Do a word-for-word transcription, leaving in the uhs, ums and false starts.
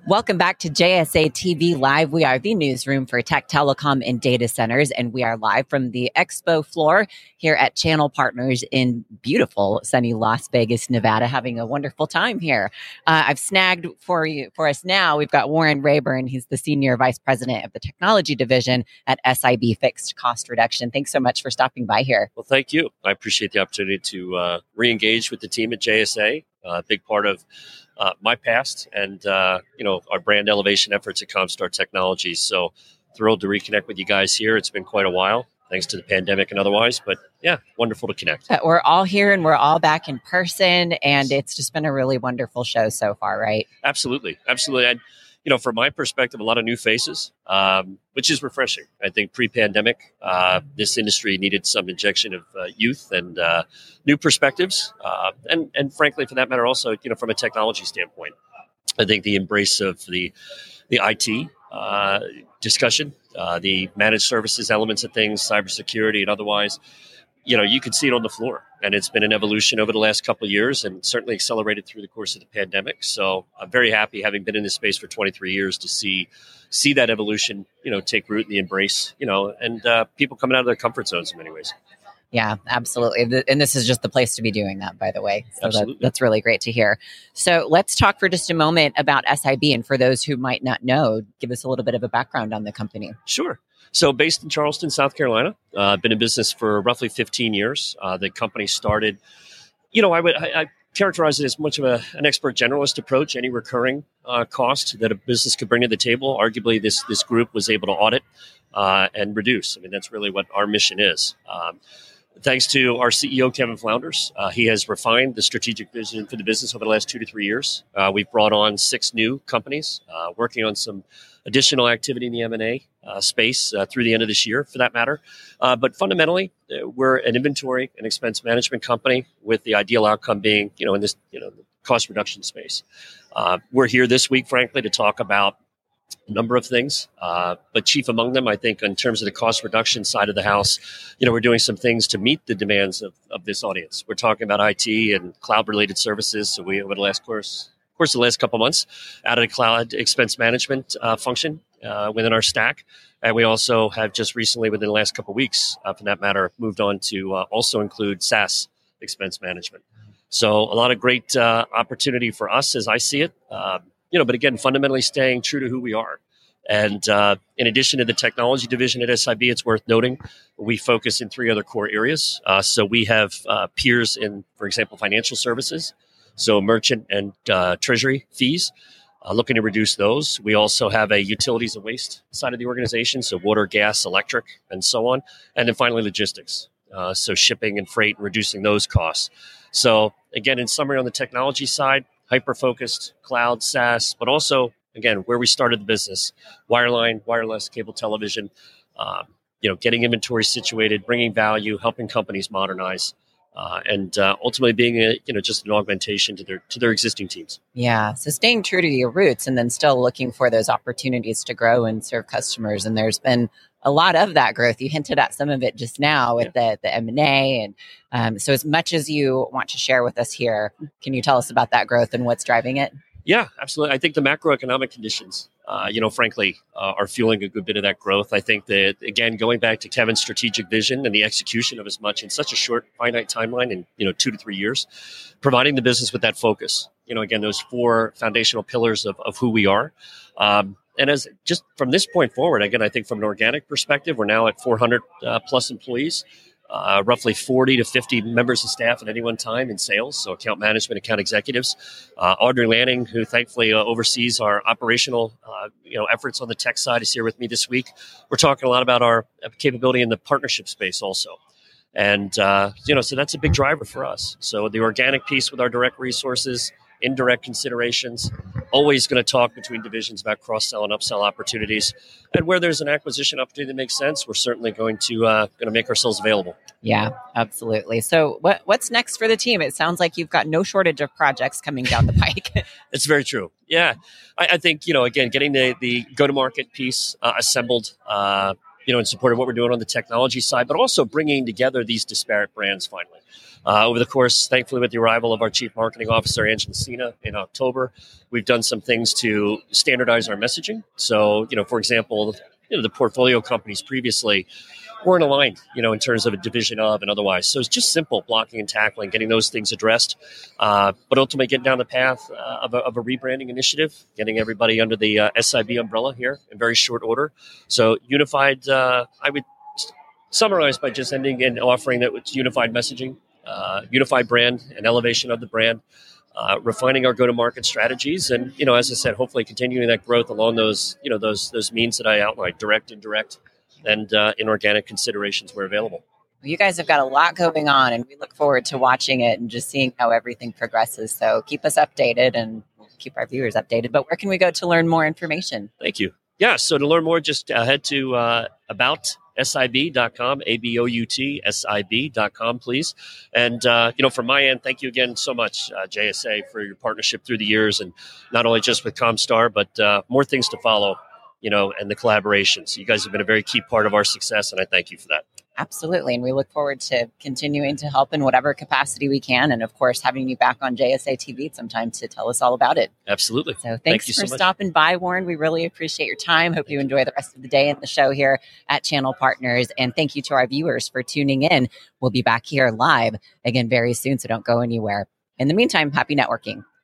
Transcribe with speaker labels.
Speaker 1: Welcome back to J S A T V Live. We are the newsroom for tech, telecom, and data centers, and we are live from the expo floor here at Channel Partners in beautiful, sunny Las Vegas, Nevada, having a wonderful time here. Uh, I've snagged for you for us now. We've got Warren Rayburn. He's the Senior Vice President of the Technology Division at S I B Fixed Cost Reduction. Thanks so much for stopping by here.
Speaker 2: Well, thank you. I appreciate the opportunity to uh, re-engage with the team at J S A. A uh, big part of uh, my past and, uh, you know, our brand elevation efforts at Comstar Technologies. So thrilled to reconnect with you guys here. It's been quite a while, thanks to the pandemic and otherwise. But yeah, wonderful to connect.
Speaker 1: Uh, we're all here and we're all back in person. And it's just been a really wonderful show so far, right?
Speaker 2: Absolutely. Absolutely. And, you know, from my perspective, a lot of new faces, um, which is refreshing. I think pre-pandemic, uh, this industry needed some injection of uh, youth and uh, new perspectives. Uh, and, and frankly, for that matter, also, you know, from a technology standpoint, I think the embrace of the the I T uh, discussion, uh, the managed services elements of things, cybersecurity and otherwise, you know, you can see it on the floor. And it's been an evolution over the last couple of years and certainly accelerated through the course of the pandemic. So I'm very happy, having been in this space for twenty-three years, to see see that evolution, you know, take root in the embrace, you know, and uh, people coming out of their comfort zones in many ways.
Speaker 1: Yeah, absolutely. And this is just the place to be doing that, by the way. So
Speaker 2: Absolutely.
Speaker 1: That, that's really great to hear. So let's talk for just a moment about S I B. And for those who might not know, give us a little bit of a background on the company.
Speaker 2: Sure. So based in Charleston, South Carolina, uh, been in business for roughly fifteen years. Uh, the company started, you know, I would I, I characterize it as much of a, an expert generalist approach. Any recurring uh, cost that a business could bring to the table, arguably this this group was able to audit uh, and reduce. I mean, that's really what our mission is. Um, Thanks to our C E O, Kevin Flounders, uh, he has refined the strategic vision for the business over the last two to three years. Uh, we've brought on six new companies, uh, working on some additional activity in the M and A uh, space uh, through the end of this year, for that matter. Uh, but fundamentally, uh, we're an inventory and expense management company, with the ideal outcome being, you know, in this, you know, cost reduction space. Uh, we're here this week, frankly, to talk about a number of things, uh, but chief among them, I think, in terms of the cost reduction side of the house, you know, we're doing some things to meet the demands of, of this audience. We're talking about I T and cloud-related services. So we, over the last course, course of the last couple of months, added a cloud expense management uh, function uh, within our stack. And we also have just recently, within the last couple of weeks, uh, for that matter, moved on to uh, also include SaaS expense management. So a lot of great uh, opportunity for us as I see it. Um, You know, but again, fundamentally staying true to who we are. And uh, in addition to the technology division at S I B, it's worth noting we focus in three other core areas. Uh, so we have uh, peers in, for example, financial services, so merchant and uh, treasury fees, uh, looking to reduce those. We also have a utilities and waste side of the organization, so water, gas, electric, and so on. And then finally, logistics, uh, so shipping and freight, and reducing those costs. So again, in summary, on the technology side, hyper-focused, cloud, SaaS, but also, again, where we started the business, wireline, wireless, cable television, um, you know, getting inventory situated, bringing value, helping companies modernize, uh, and uh, ultimately being a, you know, just an augmentation to their to their existing teams.
Speaker 1: Yeah, so staying true to your roots and then still looking for those opportunities to grow and serve customers. And there's been a lot of that growth. You hinted at some of it just now with yeah. the, the M and A. And um, so as much as you want to share with us here, can you tell us about that growth and what's driving it?
Speaker 2: Yeah, absolutely. I think the macroeconomic conditions, uh, you know, frankly, uh, are fueling a good bit of that growth. I think that, again, going back to Kevin's strategic vision and the execution of as much in such a short, finite timeline in, you know, two to three years, providing the business with that focus, you know, again, those four foundational pillars of, of who we are. Um, And as just from this point forward, again, I think from an organic perspective, we're now at four hundred uh, plus employees, uh, roughly forty to fifty members of staff at any one time in sales, so account management, account executives. Uh, Audrey Lanning, who thankfully uh, oversees our operational uh, you know, efforts on the tech side, is here with me this week. We're talking a lot about our capability in the partnership space also. And, uh, you know, so that's a big driver for us. So the organic piece with our direct resources, indirect considerations, always going to talk between divisions about cross-sell and upsell opportunities. And where there's an acquisition opportunity that makes sense, we're certainly going to uh, going to make ourselves available.
Speaker 1: Yeah, absolutely. So what what's next for the team? It sounds like you've got no shortage of projects coming down the pike.
Speaker 2: It's very true. Yeah. I, I think, you know, again, getting the, the go-to-market piece uh, assembled, uh, you know, in support of what we're doing on the technology side, but also bringing together these disparate brands finally. Uh, over the course, thankfully, with the arrival of our Chief Marketing Officer, Angela Cena, in October, we've done some things to standardize our messaging. So, you know, for example, you know, the portfolio companies previously weren't aligned, you know, in terms of a division of and otherwise. So it's just simple blocking and tackling, getting those things addressed, uh, but ultimately getting down the path uh, of, a, of a rebranding initiative, getting everybody under the uh, S I B umbrella here in very short order. So unified, uh, I would summarize by just ending and offering that it's unified messaging, uh, unified brand and elevation of the brand, uh, refining our go-to-market strategies, and, you know, as I said, hopefully continuing that growth along those, you know, those those means that I outlined, direct, indirect, and uh, inorganic considerations where available.
Speaker 1: You guys have got a lot going on, and we look forward to watching it and just seeing how everything progresses. So keep us updated and keep our viewers updated. But where can we go to learn more information?
Speaker 2: Thank you. Yeah, so to learn more, just uh, head to uh, about S I B dot com, A B O U T S I B dot com, please. And, uh, you know, from my end, thank you again so much, uh, J S A, for your partnership through the years, and not only just with Comstar, but uh, more things to follow, you know, and the collaboration. So you guys have been a very key part of our success, and I thank you for that.
Speaker 1: Absolutely. And we look forward to continuing to help in whatever capacity we can. And of course, having you back on J S A T V sometime to tell us all about it.
Speaker 2: Absolutely.
Speaker 1: So thanks
Speaker 2: Thank you
Speaker 1: for
Speaker 2: so much.
Speaker 1: stopping by, Warren. We really appreciate your time. Hope you enjoy the rest of the day and the show here at Channel Partners. And thank you to our viewers for tuning in. We'll be back here live again very soon, so don't go anywhere. In the meantime, happy networking.